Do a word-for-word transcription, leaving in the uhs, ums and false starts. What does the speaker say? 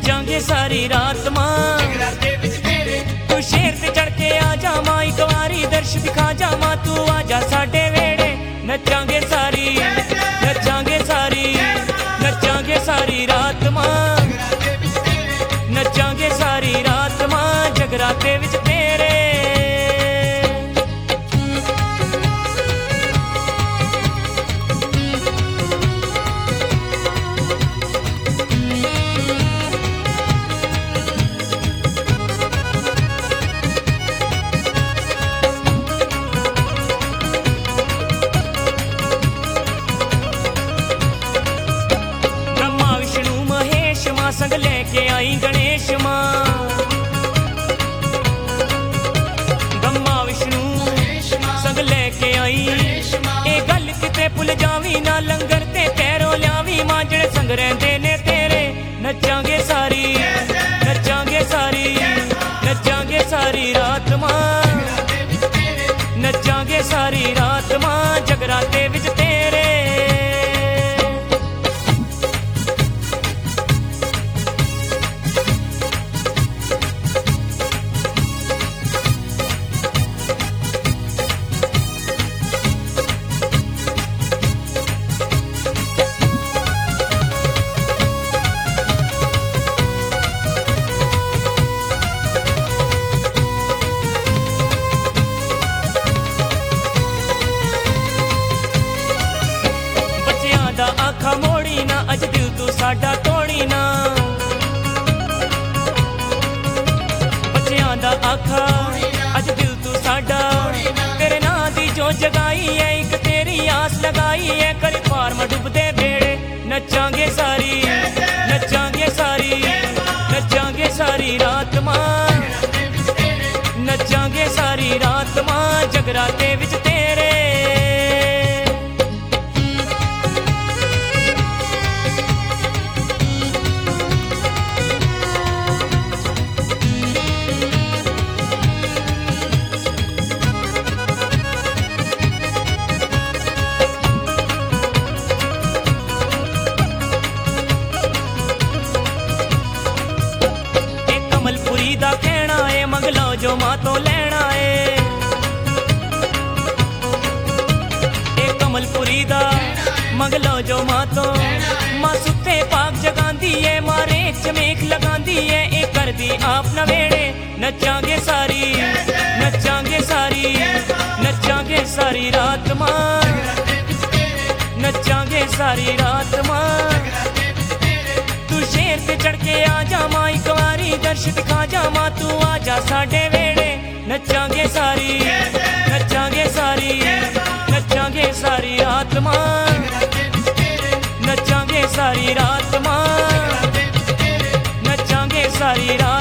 नचांगे सारी रात मां। तू शेर ते चढ़ के आ जा मां, एक बारी दर्श दिखा जा मां, तू आ जा साडे वेड़े। नचांगे सारी नचांगे सारी नचांगे सारी रात मां, नचांगे सारी रात मां, जगराते विच तेरे। संग लेके आई गणेश मां, ब्रह्मा विष्णु संग लेके आई। ए गल किते भुल जावी ना, लंगर ते पैरों लियावी मां, जेड़े संग रहिंदे ने तेरे। नचांगे सारी नचांगे सारी नचांगे सारी रात मां, नचांगे सारी रात मां, जगराते विच तेरे। आखा मोड़ी ना, अज दिल तू साडा तोड़ी ना। बच्चियां दा आखा अज दिल तू साडा, तेरे नां दी जो जगाई है, एक तेरी आस लगाई है, करी फार्म डुबदे बेड़े। नचांगे सारी नचांगे सारी नचांगे सारी रात मां, नचांगे सारी रात मां, जगराते विच तेरे। दा कहना है मंग लो जो मां तो लेना है, ए कमलपुरी दा मंग लो जो मां तो। मां सुते पाक जगांदी है, मारे चमेक लगांदी है, ए करदी आप नवेड़े। नचांगे सारी नचांगे सारी नचांगे सारी रात मां, नचांगे सारी रात मां। तू शेर ते चढ़ के आ जा मां, एक बारी दर्श दिखा जा मां, तू आ जा साडे वेड़े। नचांगे सारी नचांगे सारी नचांगे सारी रात मां, नचांगे सारी रात मां, नचांगे सारी रात।